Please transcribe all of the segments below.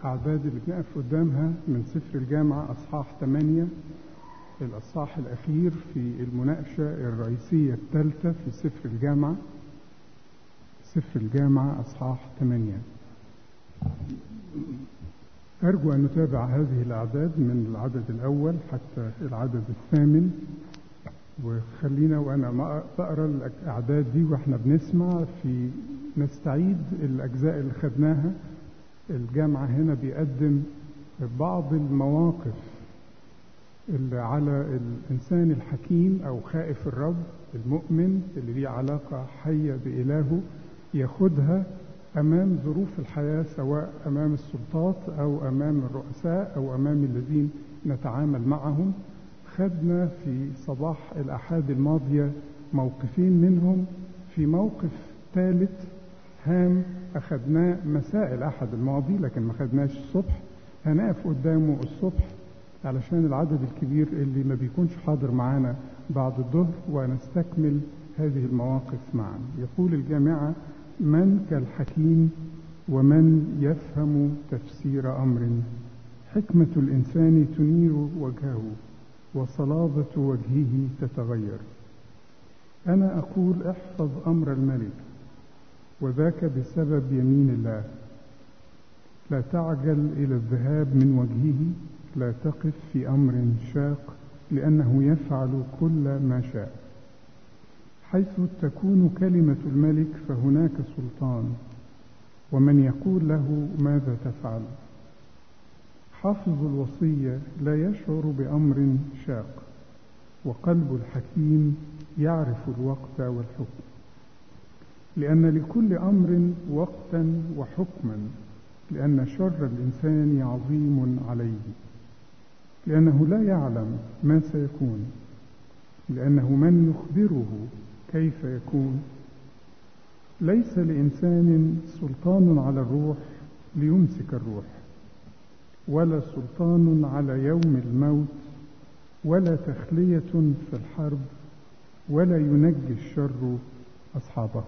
الأعداد اللي بنقف قدامها من سفر الجامعة أصحاح 8، الأصحاح الأخير في المناقشة الرئيسية الثالثة في سفر الجامعة. سفر الجامعة أصحاح 8. أرجو أن نتابع هذه الأعداد من العدد الأول حتى العدد 8، وخلينا وأنا بقرأ الأعداد دي وإحنا بنسمع نستعيد الأجزاء اللي خدناها. الجامعة هنا بيقدم بعض المواقف اللي على الإنسان الحكيم أو خائف الرب المؤمن اللي ليه علاقة حية بإلهه ياخدها أمام ظروف الحياة، سواء أمام السلطات أو أمام الرؤساء أو أمام الذين نتعامل معهم. خدنا في صباح الأحد الماضية موقفين منهم. في موقف ثالث هام أخدناه مساء الأحد الماضي لكن ما خدناش الصبح، هنقف قدامه الصبح علشان العدد الكبير اللي ما بيكونش حاضر معانا بعد الظهر، ونستكمل هذه المواقف معا. يقول الجامعة: من كالحكيم ومن يفهم تفسير أمر؟ حكمة الإنسان تنير وجهه وصلابة وجهه تتغير. أنا أقول: احفظ أمر الملك، وذاك بسبب يمين الله. لا تعجل إلى الذهاب من وجهه، لا تقف في أمر شاق، لأنه يفعل كل ما شاء. حيث تكون كلمة الملك فهناك سلطان، ومن يقول له ماذا تفعل؟ حافظ الوصية لا يشعر بأمر شاق، وقلب الحكيم يعرف الوقت والحكم. لأن لكل أمر وقتا وحكما، لأن شر الإنسان عظيم عليه، لأنه لا يعلم ما سيكون، لأنه من يخبره كيف يكون. ليس لإنسان سلطان على الروح ليمسك الروح، ولا سلطان على يوم الموت، ولا تخلية في الحرب، ولا ينجي الشر أصحابه.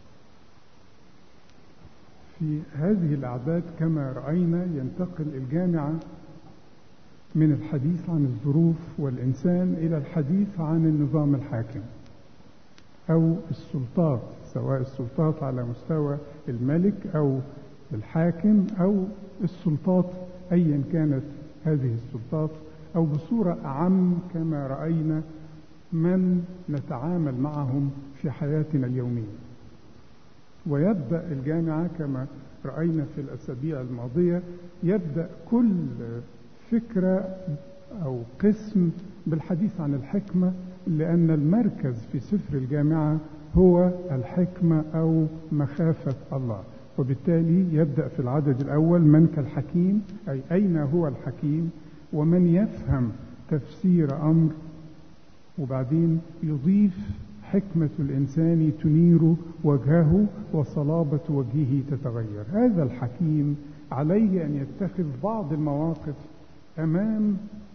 في هذه الأعداد كما رأينا ينتقل الجامعة من الحديث عن الظروف والإنسان إلى الحديث عن النظام الحاكم أو السلطات، سواء السلطات على مستوى الملك أو الحاكم أو السلطات أيا كانت هذه السلطات، أو بصورة أعم كما رأينا من نتعامل معهم في حياتنا اليومية. ويبدأ الجامعة كما رأينا في الأسابيع الماضية، يبدأ كل فكرة أو قسم بالحديث عن الحكمة، لأن المركز في سفر الجامعة هو الحكمة أو مخافة الله. وبالتالي يبدأ في العدد الأول: من كالحكيم، أي أين هو الحكيم، ومن يفهم تفسير أمر. وبعدين يضيف: حكمة الإنسان تنير وجهه وصلابة وجهه تتغير. هذا الحكيم عليه أن يتخذ بعض المواقف أمام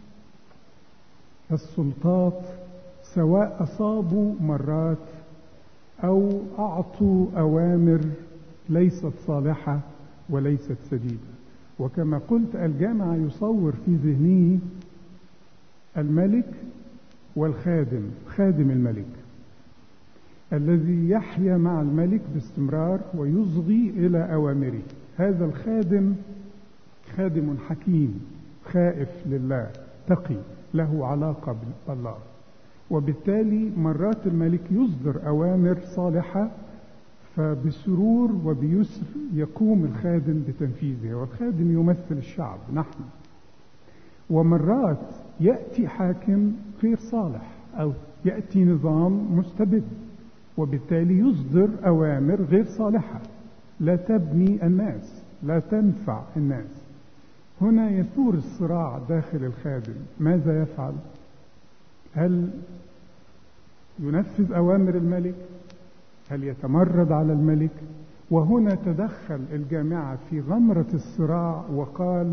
السلطات، سواء أصابوا مرات أو أعطوا أوامر ليست صالحة وليست سديدة. وكما قلت الجامعة يصور في ذهنه الملك والخادم، خادم الملك الذي يحيا مع الملك باستمرار ويصغي إلى أوامره. هذا الخادم خادم حكيم خائف لله تقي له علاقة بالله، وبالتالي مرات الملك يصدر أوامر صالحة، فبسرور وبيسر يقوم الخادم بتنفيذها، والخادم يمثل الشعب نحن. ومرات يأتي حاكم غير صالح أو يأتي نظام مستبد، وبالتالي يصدر أوامر غير صالحة لا تبني الناس، لا تنفع الناس. هنا يثور الصراع داخل الخادم. ماذا يفعل؟ هل ينفذ أوامر الملك؟ هل يتمرد على الملك؟ وهنا تدخل الجامعة في غمرة الصراع وقال: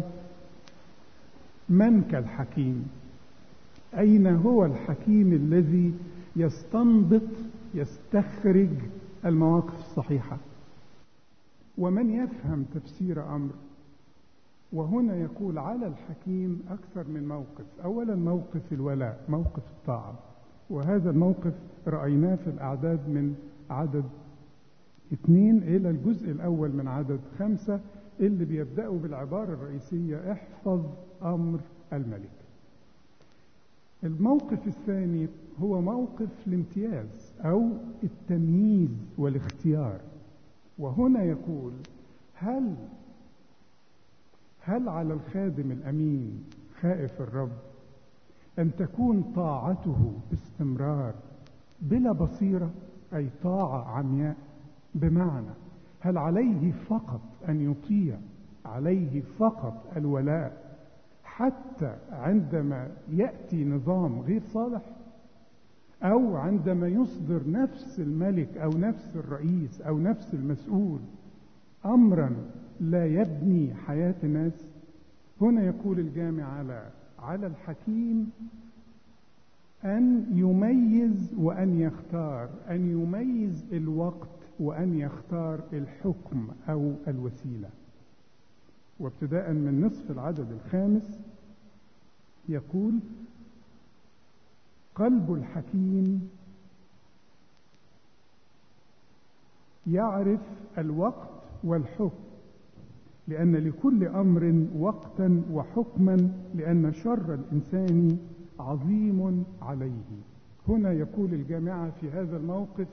من كالحكيم؟ أين هو الحكيم الذي يستنبط يستخرج المواقف الصحيحة؟ ومن يفهم تفسير أمر؟ وهنا يقول على الحكيم أكثر من موقف. أولا موقف الولاء، موقف الطاعة، وهذا الموقف رأيناه في الأعداد من عدد 2 إلى الجزء الأول من عدد 5 اللي بيبدأوا بالعبارة الرئيسية احفظ أمر الملك. الموقف الثاني هو موقف الامتياز أو التمييز والاختيار، وهنا يقول هل على الخادم الأمين خائف الرب أن تكون طاعته باستمرار بلا بصيرة، أي طاعة عمياء؟ بمعنى هل عليه فقط أن يطيع، عليه فقط الولاء حتى عندما يأتي نظام غير صالح، أو عندما يصدر نفس الملك أو نفس الرئيس أو نفس المسؤول أمرا لا يبني حياة الناس؟ هنا يقول الجامع على الحكيم أن يميز وأن يختار، أن يميز الوقت وأن يختار الحكم أو الوسيلة. وابتداء من نصف العدد 5 يقول قلب الحكيم يعرف الوقت والحكم، لأن لكل أمر وقتا وحكما، لأن شر الإنسان عظيم عليه. هنا يقول الجامعة في هذا الموقف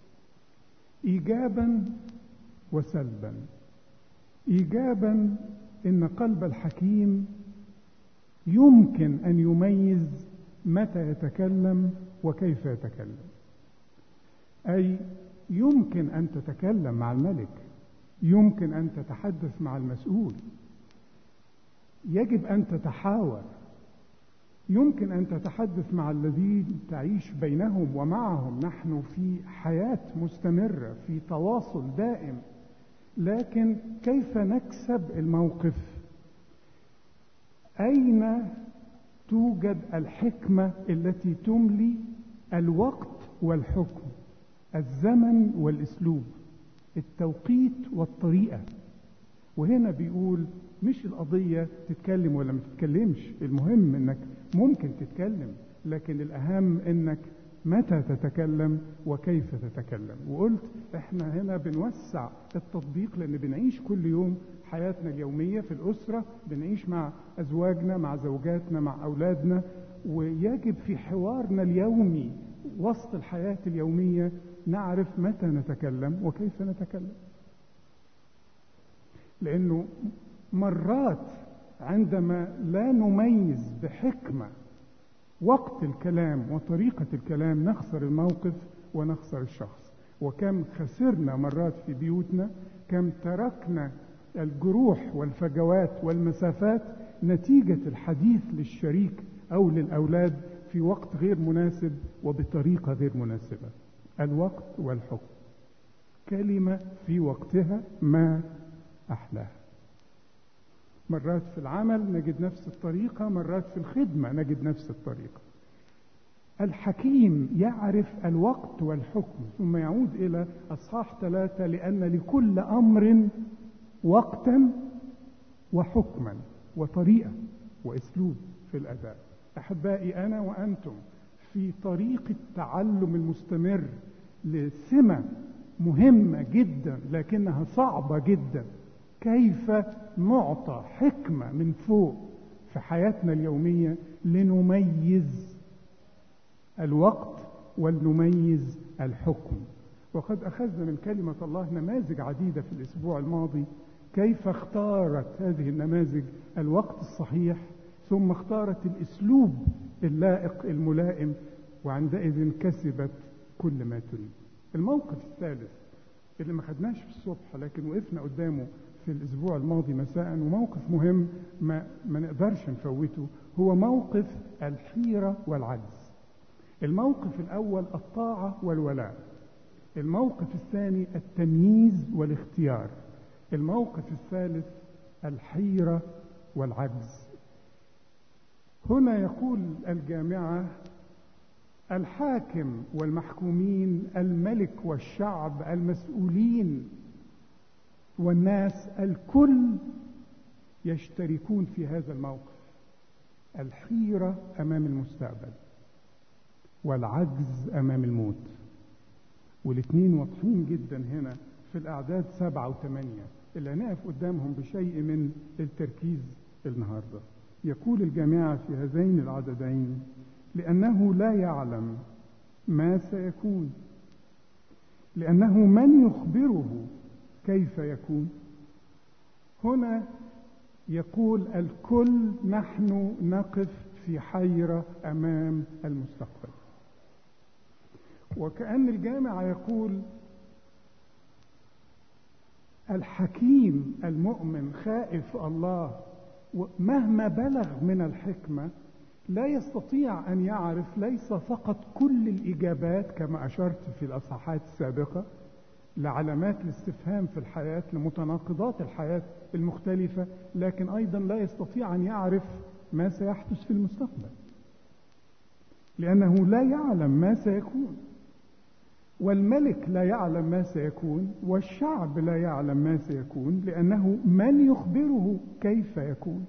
إيجابا وسلبا. إيجابا إن قلب الحكيم يمكن أن يميز متى يتكلم وكيف يتكلم، أي يمكن أن تتكلم مع الملك، يمكن أن تتحدث مع المسؤول، يجب أن تتحاور، يمكن أن تتحدث مع الذين تعيش بينهم ومعهم. نحن في حياة مستمرة، في تواصل دائم، لكن كيف نكسب الموقف؟ أين توجد الحكمة التي تملي الوقت والحكم، الزمن والأسلوب، التوقيت والطريقة؟ وهنا بيقول مش القضية تتكلم ولا ما تتكلمش، المهم انك ممكن تتكلم، لكن الأهم انك متى تتكلم وكيف تتكلم. وقلت احنا هنا بنوسع التطبيق لأن بنعيش كل يوم حياتنا اليومية في الأسرة، بنعيش مع أزواجنا، مع زوجاتنا، مع أولادنا، ويجب في حوارنا اليومي وسط الحياة اليومية نعرف متى نتكلم وكيف نتكلم. لأنه مرات عندما لا نميز بحكمة وقت الكلام وطريقة الكلام نخسر الموقف ونخسر الشخص. وكم خسرنا مرات في بيوتنا، كم تركنا الجروح والفجوات والمسافات نتيجة الحديث للشريك أو للأولاد في وقت غير مناسب وبطريقة غير مناسبة. الوقت والحكم، كلمة في وقتها ما أحلاها. مرات في العمل نجد نفس الطريقة، مرات في الخدمة نجد نفس الطريقة. الحكيم يعرف الوقت والحكم. ثم يعود إلى أصحاح 3 لأن لكل أمر وقتا وحكما وطريقة وأسلوب في الأداء. أحبائي، أنا وأنتم في طريق التعلم المستمر لسمة مهمة جدا لكنها صعبة جدا، كيف نعطى حكمة من فوق في حياتنا اليومية لنميز الوقت ونميز الحكم. وقد أخذنا من كلمة الله نماذج عديدة في الأسبوع الماضي، كيف اختارت هذه النماذج الوقت الصحيح، ثم اختارت الأسلوب اللائق الملائم، وعندئذ كسبت كل ما تريد. الموقف الثالث اللي ما خدناش في الصبح لكن وقفنا قدامه في الأسبوع الماضي مساء، وموقف مهم ما نقدرش نفوته، هو موقف الحيرة والعجز. الموقف الأول الطاعة والولاء، الموقف الثاني التمييز والاختيار، الموقف الثالث الحيرة والعجز. هنا يقول الجامعة الحاكم والمحكومين، الملك والشعب، المسؤولين والناس، الكل يشتركون في هذا الموقف: الحيرة أمام المستقبل والعجز أمام الموت. والاثنين واضحين جدا هنا في الأعداد 7 و8 اللي هنقف قدامهم بشيء من التركيز النهاردة. يقول الجماعة في هذين العددين: لأنه لا يعلم ما سيكون، لأنه من يخبره كيف يكون. هنا يقول الكل نحن نقف في حيرة أمام المستقبل، وكأن الجامع يقول الحكيم المؤمن خائف الله مهما بلغ من الحكمة لا يستطيع أن يعرف ليس فقط كل الإجابات كما أشرت في الأصحاحات السابقة لعلامات الاستفهام في الحياة، لمتناقضات الحياة المختلفة، لكن أيضا لا يستطيع أن يعرف ما سيحدث في المستقبل، لأنه لا يعلم ما سيكون، والملك لا يعلم ما سيكون، والشعب لا يعلم ما سيكون، لأنه من يخبره كيف يكون.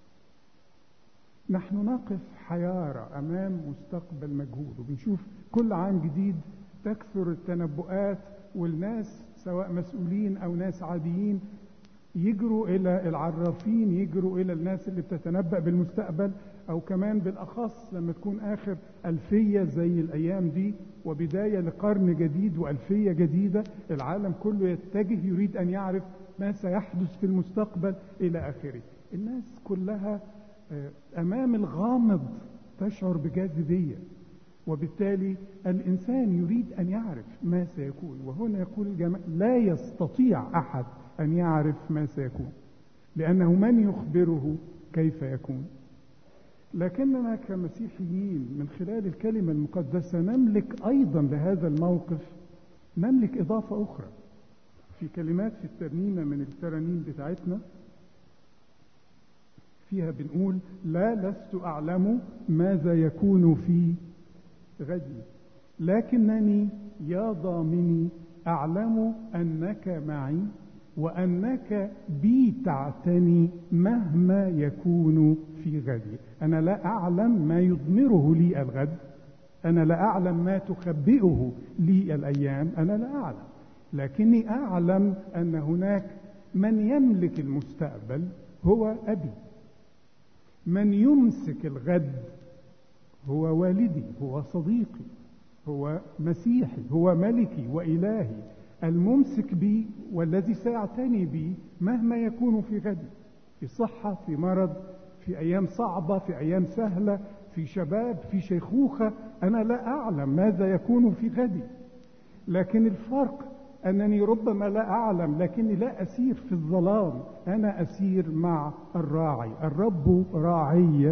نحن نقف حيارى أمام مستقبل مجهول، وبنشوف كل عام جديد تكثر التنبؤات، والناس سواء مسؤولين أو ناس عاديين يجروا إلى العرافين، يجروا إلى الناس اللي بتتنبأ بالمستقبل، أو كمان بالأخص لما تكون آخر ألفية زي الأيام دي وبداية لقرن جديد وألفية جديدة، العالم كله يتجه يريد أن يعرف ما سيحدث في المستقبل إلى آخره. الناس كلها أمام الغامض تشعر بجاذبية، وبالتالي الإنسان يريد أن يعرف ما سيكون. وهنا يقول الجماعة لا يستطيع أحد أن يعرف ما سيكون، لأنه من يخبره كيف يكون. لكننا كمسيحيين من خلال الكلمة المقدسة نملك أيضا لهذا الموقف نملك إضافة أخرى. في كلمات في الترنيمة من الترانيم بتاعتنا فيها بنقول: لا لست أعلم ماذا يكون في غدي، لكنني يا ضامني أعلم أنك معي وأنك بي تعتني مهما يكون في غدي. أنا لا أعلم ما يضمره لي الغد، أنا لا أعلم ما تخبئه لي الأيام، أنا لا أعلم، لكني أعلم أن هناك من يملك المستقبل هو أبي، من يمسك الغد هو والدي، هو صديقي، هو مسيحي، هو ملكي وإلهي، الممسك بي والذي سيعتني بي مهما يكون في غدي، في صحة، في مرض، في أيام صعبة، في أيام سهلة، في شباب، في شيخوخة. أنا لا أعلم ماذا يكون في غدي، لكن الفرق أنني ربما لا أعلم لكني لا أسير في الظلام، أنا أسير مع الراعي. الرب راعي،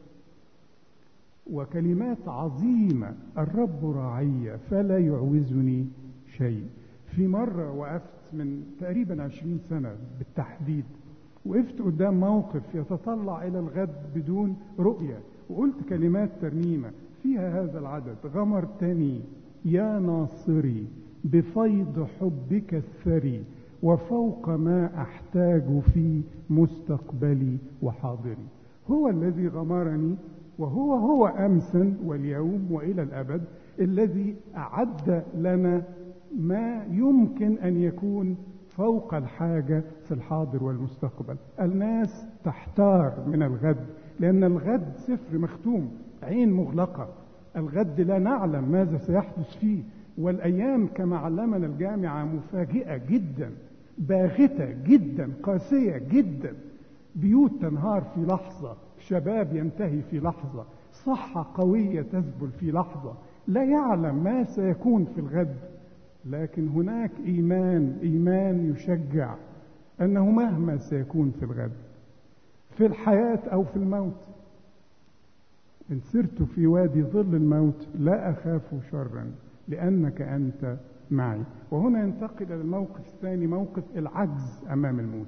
وكلمات عظيمة: الرب راعي فلا يعوزني شيء. في مرة وقفت من تقريبا 20 سنة بالتحديد، وقفت قدام موقف يتطلع إلى الغد بدون رؤية، وقلت كلمات ترنيمة فيها هذا العدد: غمرتني يا ناصري بفيض حبك الثري، وفوق ما أحتاج في مستقبلي وحاضري. هو الذي غمرني، وهو أمسا واليوم وإلى الأبد، الذي أعد لنا ما يمكن أن يكون فوق الحاجة في الحاضر والمستقبل. الناس تحتار من الغد، لأن الغد سفر مختوم، عين مغلقة. الغد لا نعلم ماذا سيحدث فيه، والأيام كما علمنا الجامعة مفاجئة جدا، باغتة جدا، قاسية جدا. بيوت تنهار في لحظة، شباب ينتهي في لحظة، صحة قوية تذبل في لحظة. لا يعلم ما سيكون في الغد، لكن هناك إيمان يشجع أنه مهما سيكون في الغد، في الحياة أو في الموت، إن سرت في وادي ظل الموت لا أخاف شرا لأنك أنت معي. وهنا ينتقل إلى الموقف الثاني، موقف العجز أمام الموت،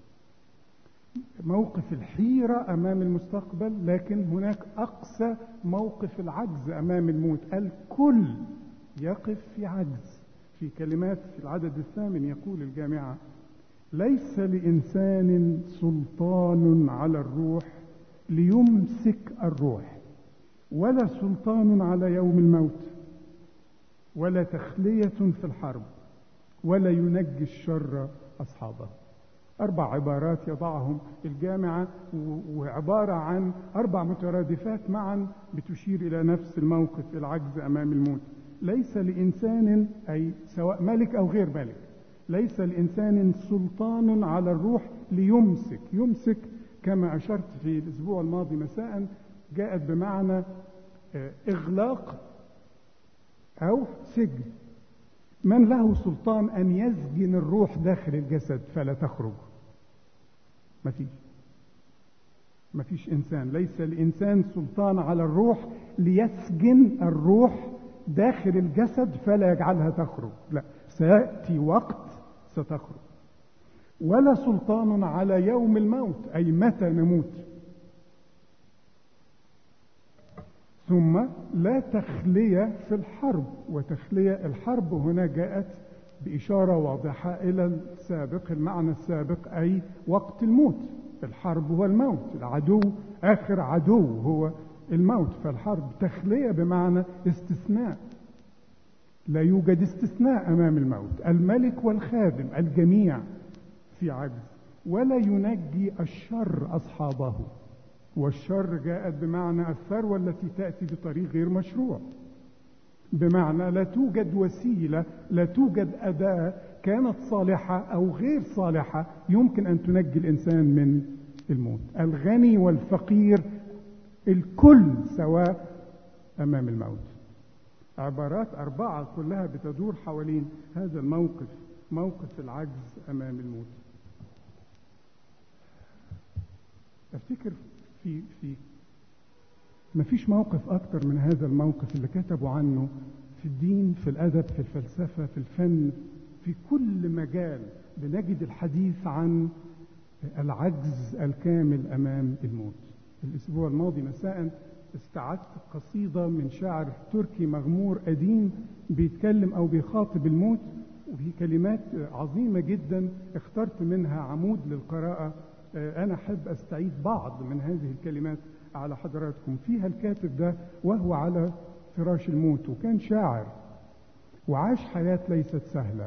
موقف الحيرة أمام المستقبل، لكن هناك أقصى موقف العجز أمام الموت. الكل يقف في عجز. في كلمات في العدد 8 يقول الجامعة: ليس لإنسان سلطان على الروح ليمسك الروح، ولا سلطان على يوم الموت، ولا تخلية في الحرب، ولا ينجي الشر أصحابه. 4 عبارات يضعهم الجامعة، وعبارة عن 4 مترادفات معا بتشير إلى نفس الموقف، العجز أمام الموت. ليس لإنسان، أي سواء ملك أو غير ملك، ليس لإنسان سلطان على الروح يمسك كما أشرت في الأسبوع الماضي مساء، جاءت بمعنى إغلاق أو سجن. من له سلطان أن يسجن الروح داخل الجسد فلا تخرج؟ مفيش إنسان. ليس لإنسان سلطان على الروح ليسجن الروح داخل الجسد فلا يجعلها تخرج، لا، سيأتي وقت ستخرج. ولا سلطان على يوم الموت، أي متى نموت. ثم لا تخلية في الحرب، وتخلية الحرب هنا جاءت بإشارة واضحة إلى السابق، المعنى السابق، أي وقت الموت. الحرب هو الموت، العدو، آخر عدو هو الموت. فالحرب تخلية بمعنى استثناء، لا يوجد استثناء أمام الموت. الملك والخادم الجميع في عجز. ولا ينجي الشر أصحابه، والشر جاءت بمعنى الثروة التي تأتي بطريق غير مشروع، بمعنى لا توجد وسيلة، لا توجد أداة كانت صالحة أو غير صالحة يمكن أن تنجي الإنسان من الموت. الغني والفقير الكل سواء أمام الموت. عبارات 4 كلها بتدور حوالين هذا الموقف، موقف العجز أمام الموت. أفتكر ما فيش موقف أكتر من هذا الموقف اللي كتبوا عنه في الدين، في الأدب، في الفلسفة، في الفن، في كل مجال بنجد الحديث عن العجز الكامل أمام الموت. الأسبوع الماضي مساء استعدت قصيدة من شاعر تركي مغمور قديم بيتكلم أو بيخاطب الموت، وفي كلمات عظيمة جدا اخترت منها عمود للقراءة. أنا أحب أستعيد بعض من هذه الكلمات على حضراتكم. فيها الكاتب ده وهو على فراش الموت، وكان شاعر وعاش حياة ليست سهلة،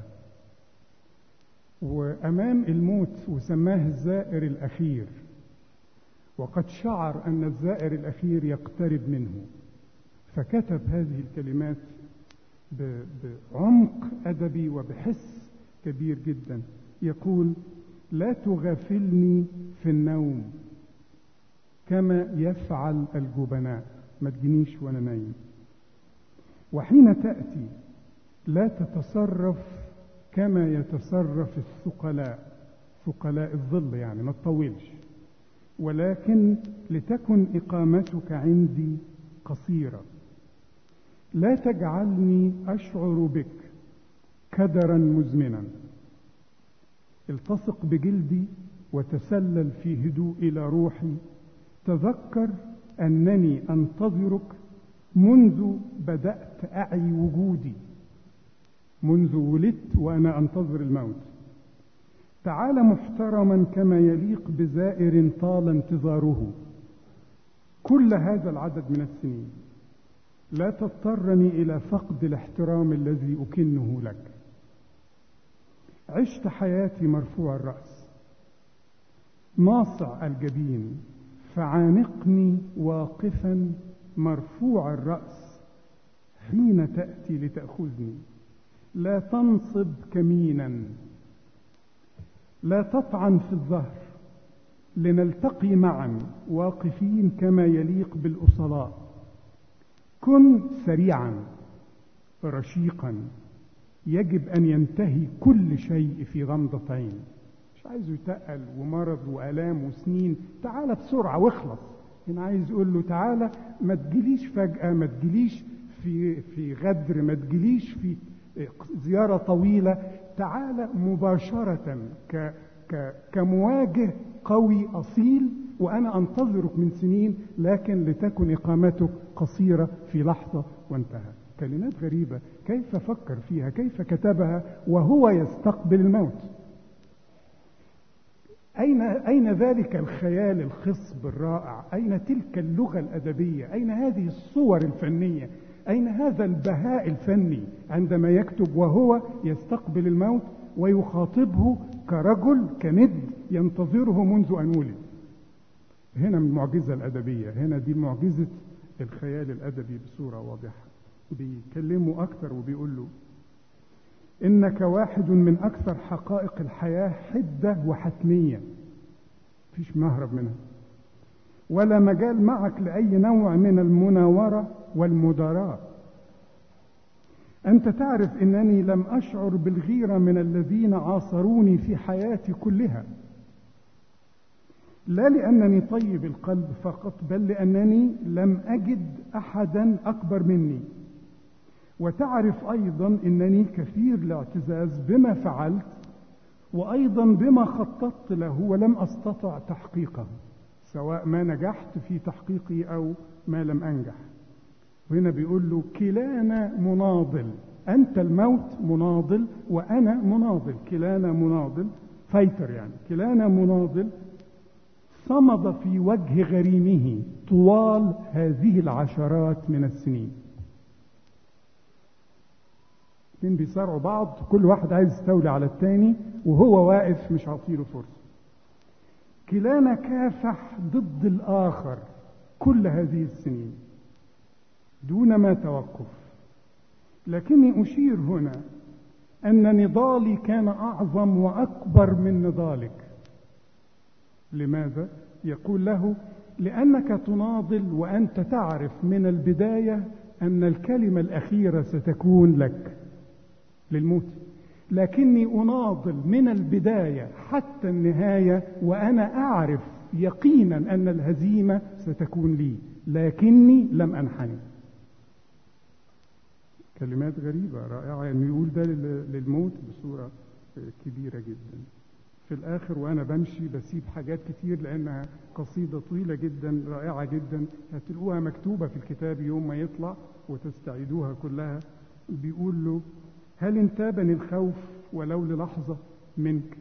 وأمام الموت وسماه الزائر الأخير، وقد شعر أن الزائر الأخير يقترب منه، فكتب هذه الكلمات بعمق أدبي وبحس كبير جدا. يقول: لا تغافلني في النوم كما يفعل الجبناء، ما تجينيش وانا نايم. وحين تأتي لا تتصرف كما يتصرف الثقلاء، ثقلاء الظل يعني ما تطولش، ولكن لتكن إقامتك عندي قصيرة. لا تجعلني أشعر بك كدرا مزمنا، التصق بجلدي وتسلل في هدوء إلى روحي. تذكر أنني أنتظرك منذ بدأت أعي وجودي، منذ ولدت وأنا أنتظر الموت. تعال محترما كما يليق بزائر طال انتظاره كل هذا العدد من السنين. لا تضطرني إلى فقد الاحترام الذي أكنه لك. عشت حياتي مرفوع الرأس ناصع الجبين، فعانقني واقفا مرفوع الرأس حين تأتي لتأخذني. لا تنصب كمينا، لا تطعن في الظهر، لنلتقي معا واقفين كما يليق بالأصلاء. كن سريعا رشيقا، يجب أن ينتهي كل شيء في غمضة عين. مش عايزه يتقل ومرض وآلام وسنين، تعالى بسرعة واخلص. هنا عايز يقول له تعالى، ما تجيليش فجأة، ما تجيليش في غدر، ما تجيليش في زيارة طويلة، تعالى مباشرة كمواجه قوي أصيل، وأنا أنتظرك من سنين، لكن لتكن إقامتك قصيرة في لحظة وانتهى. كلمات غريبة، كيف فكر فيها، كيف كتبها وهو يستقبل الموت. أين ذلك الخيال الخصب الرائع؟ أين تلك اللغة الأدبية؟ أين هذه الصور الفنية؟ أين هذا البهاء الفني عندما يكتب وهو يستقبل الموت ويخاطبه كرجل كند ينتظره منذ أن ولد؟ هنا المعجزة الأدبية، هنا دي معجزة الخيال الأدبي بصورة واضحة. بيكلمه أكثر وبيقول له: إنك واحد من أكثر حقائق الحياة حدة وحتمية، مفيش مهرب منها، ولا مجال معك لأي نوع من المناورة والمداراة. أنت تعرف أنني لم أشعر بالغيرة من الذين عاصروني في حياتي كلها، لا لأنني طيب القلب فقط، بل لأنني لم أجد أحدا أكبر مني. وتعرف أيضا أنني كثير الاعتزاز بما فعلت، وأيضا بما خططت له ولم أستطع تحقيقه، سواء ما نجحت في تحقيقي أو ما لم أنجح. وهنا بيقول له: كلانا مناضل، أنت الموت مناضل وأنا مناضل، كلانا مناضل، فايتر يعني، كلانا مناضل صمد في وجه غريمه طوال هذه العشرات من السنين. اتنين بيصارعوا بعض، كل واحد عايز يستولي على التاني وهو واقف مش عاطيله فرصة. كلانا كافح ضد الآخر كل هذه السنين دون ما توقف. لكني أشير هنا أن نضالي كان أعظم وأكبر من نضالك. لماذا؟ يقول له: لأنك تناضل وأنت تعرف من البداية أن الكلمة الأخيرة ستكون لك للموت، لكني أناضل من البداية حتى النهاية وأنا أعرف يقينا أن الهزيمة ستكون لي، لكني لم أنحني. كلمات غريبة رائعة أن يقول ده للموت بصورة كبيرة جدا. في الآخر وأنا بمشي بسيب حاجات كتير لأنها قصيدة طويلة جدا رائعة جدا، هتلقوها مكتوبة في الكتاب يوم ما يطلع وتستعيدوها كلها. بيقول له: هل انتابني الخوف ولو للحظة منك؟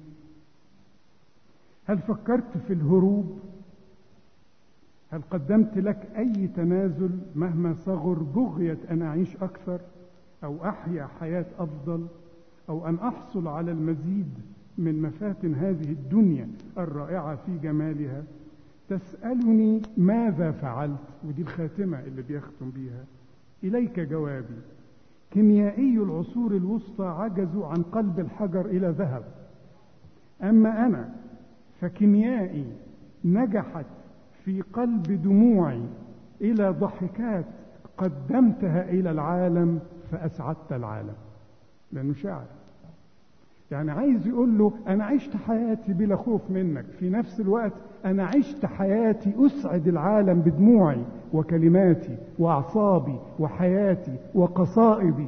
هل فكرت في الهروب؟ هل قدمت لك أي تنازل مهما صغر بغية أن أعيش أكثر أو أحيا حياة أفضل أو أن أحصل على المزيد من مفاتن هذه الدنيا الرائعة في جمالها؟ تسألني ماذا فعلت، ودي الخاتمة اللي بيختم بيها. إليك جوابي: كيميائي العصور الوسطى عجزوا عن قلب الحجر إلى ذهب، أما أنا فكيميائي نجحت في قلب دموعي إلى ضحكات قدمتها إلى العالم فأسعدت العالم. لأنه شاعر، يعني عايز يقول له: أنا عشت حياتي بلا خوف منك، في نفس الوقت أنا عشت حياتي أسعد العالم بدموعي وكلماتي وأعصابي وحياتي وقصائدي.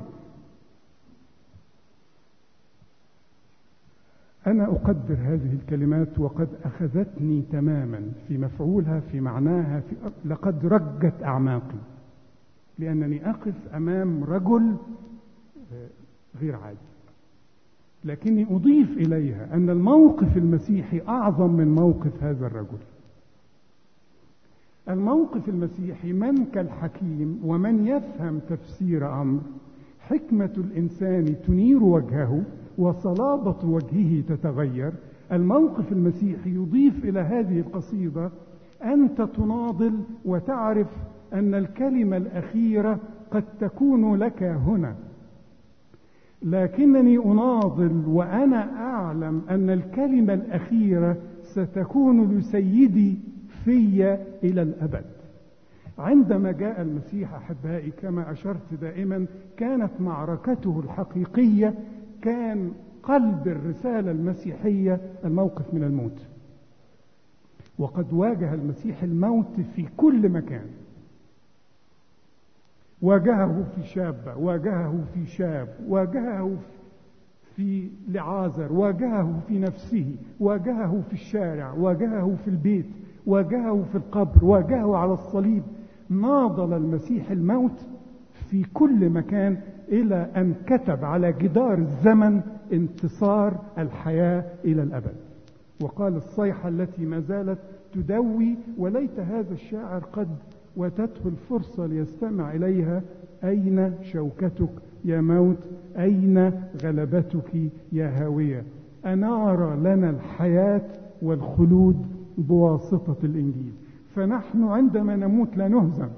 أنا أقدر هذه الكلمات وقد أخذتني تماما في مفعولها، في معناها، لقد رجت أعماقي، لأنني أقف أمام رجل غير عادي. لكني أضيف إليها أن الموقف المسيحي أعظم من موقف هذا الرجل. الموقف المسيحي من كالحكيم ومن يفهم تفسير أمر، حكمة الإنسان تنير وجهه وصلابة وجهه تتغير. الموقف المسيحي يضيف إلى هذه القصيدة: أنت تناضل وتعرف أن الكلمة الأخيرة قد تكون لك هنا، لكنني أناضل وأنا أعلم أن الكلمة الأخيرة ستكون لسيدي في إلى الأبد. عندما جاء المسيح أحبائي كما أشرت دائما، كانت معركته الحقيقية، كان قلب الرسالة المسيحية الموقف من الموت. وقد واجه المسيح الموت في كل مكان، واجهه في شابة، واجهه في شاب، واجهه في لعازر، واجهه في نفسه، واجهه في الشارع، واجهه في البيت، واجهه في القبر، واجهه على الصليب. ناضل المسيح الموت في كل مكان إلى أن كتب على جدار الزمن: انتصار الحياة إلى الأبد. وقال الصيحة التي ما زالت تدوي: وليت هذا الشاعر قد واتته الفرصة ليستمع إليها: أين شوكتك يا موت؟ أين غلبتك يا هاوية؟ أنار لنا الحياة والخلود بواسطة الإنجيل. فنحن عندما نموت لا نهزم،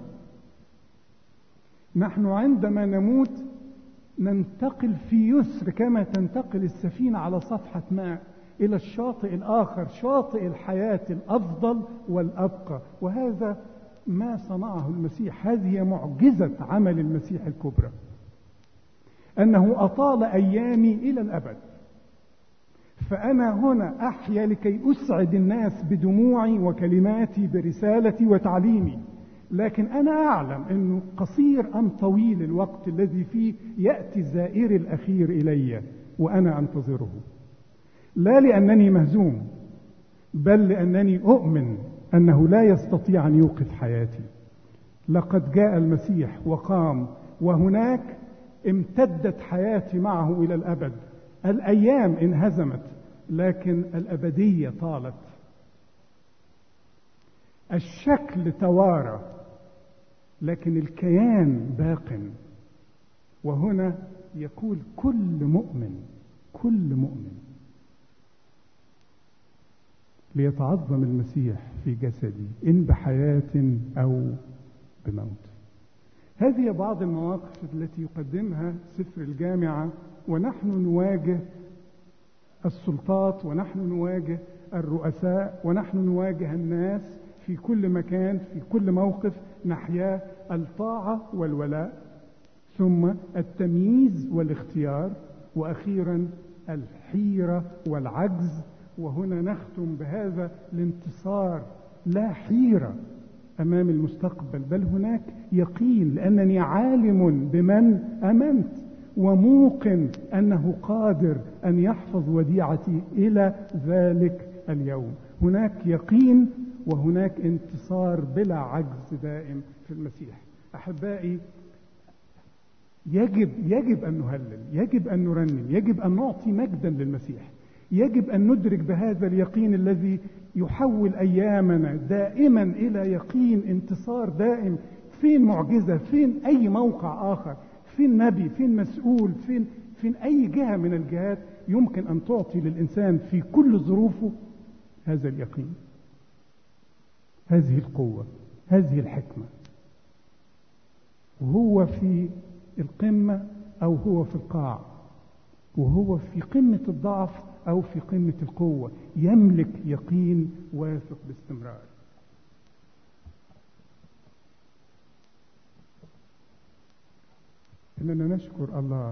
نحن عندما نموت ننتقل في يسر كما تنتقل السفينة على صفحة ماء إلى الشاطئ الآخر، شاطئ الحياة الأفضل والأبقى. وهذا ما صنعه المسيح، هذه معجزة عمل المسيح الكبرى، أنه أطال أيامي إلى الأبد. فأنا هنا أحيا لكي أسعد الناس بدموعي وكلماتي، برسالتي وتعليمي، لكن أنا أعلم أنه قصير أم طويل الوقت الذي فيه يأتي الزائر الأخير إلي وأنا أنتظره، لا لأنني مهزوم، بل لأنني أؤمن أنه لا يستطيع أن يوقف حياتي. لقد جاء المسيح وقام، وهناك امتدت حياتي معه إلى الأبد. الأيام انهزمت، لكن الأبدية طالت. الشكل توارى، لكن الكيان باق. وهنا يقول كل مؤمن ليتعظم المسيح في جسدي، إن بحياة أو بموت. هذه بعض المواقف التي يقدمها سفر الجامعة، ونحن نواجه السلطات، ونحن نواجه الرؤساء، ونحن نواجه الناس في كل مكان، في كل موقف نحياه: الطاعة والولاء، ثم التمييز والاختيار، وأخيرا الحيرة والعجز. وهنا نختم بهذا الانتصار: لا حيرة أمام المستقبل، بل هناك يقين، لأنني عالم بمن آمنت، وموقن أنه قادر أن يحفظ وديعتي إلى ذلك اليوم. هناك يقين وهناك انتصار بلا عجز دائم في المسيح. أحبائي، يجب أن نهلل، يجب أن نرنم، يجب أن نعطي مجدا للمسيح، يجب أن ندرك بهذا اليقين الذي يحول أيامنا دائما إلى يقين انتصار دائم. فين معجزة؟ فين أي موقع آخر؟ فين نبي؟ فين مسؤول؟ فين أي جهة من الجهات يمكن أن تعطي للإنسان في كل ظروفه هذا اليقين، هذه القوة، هذه الحكمة؟ وهو في القمة أو هو في القاع، وهو في قمة الضعف أو في قمة القوة، يملك يقين واثق باستمرار. إننا نشكر الله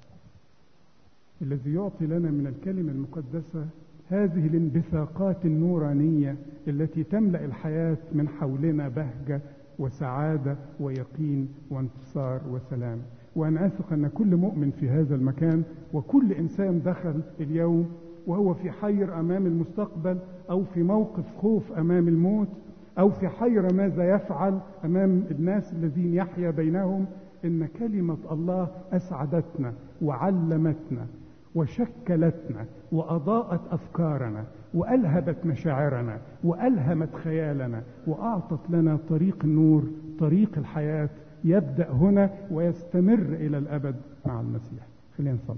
الذي يعطي لنا من الكلمة المقدسة هذه الانبثاقات النورانية التي تملأ الحياة من حولنا بهجة وسعادة ويقين وانتصار وسلام. وأنا أثق أن كل مؤمن في هذا المكان، وكل إنسان دخل اليوم وهو في حير أمام المستقبل، أو في موقف خوف أمام الموت، أو في حيرة ماذا يفعل أمام الناس الذين يحيا بينهم، إن كلمة الله أسعدتنا وعلمتنا وشكلتنا وأضاءت أفكارنا وألهبت مشاعرنا وألهمت خيالنا وأعطت لنا طريق النور، طريق الحياة، يبدأ هنا ويستمر إلى الأبد مع المسيح. خلينا نصلي.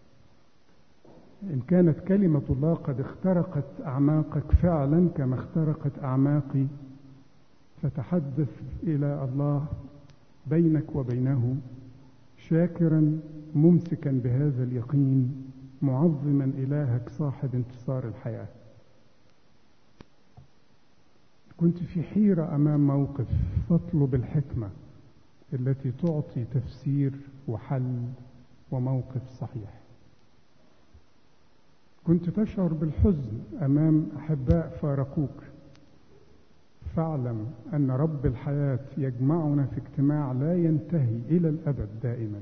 إن كانت كلمة الله قد اخترقت أعماقك فعلا كما اخترقت أعماقي، فتحدث إلى الله بينك وبينه شاكرا ممسكا بهذا اليقين، معظما إلهك صاحب انتصار الحياة. كنت في حيرة أمام موقف، فاطلب الحكمة التي تعطي تفسير وحل وموقف صحيح. كنت تشعر بالحزن أمام أحباء فارقوك، فاعلم أن رب الحياة يجمعنا في اجتماع لا ينتهي إلى الأبد دائما،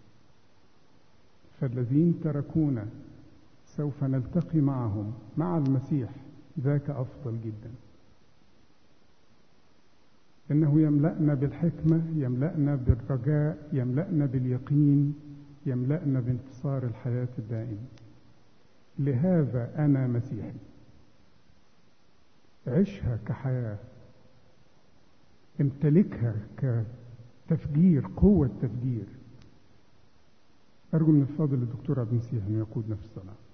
فالذين تركونا سوف نلتقي معهم مع المسيح، ذاك أفضل جدا. إنه يملأنا بالحكمة، يملأنا بالرجاء، يملأنا باليقين، يملأنا بانتصار الحياة الدائمة. لهذا أنا مسيحي، عيشها كحياة، امتلكها كتفجير، قوة تفجير. أرجو من الفاضل الدكتور عبد المسيح أن يقودنا في الصلاة.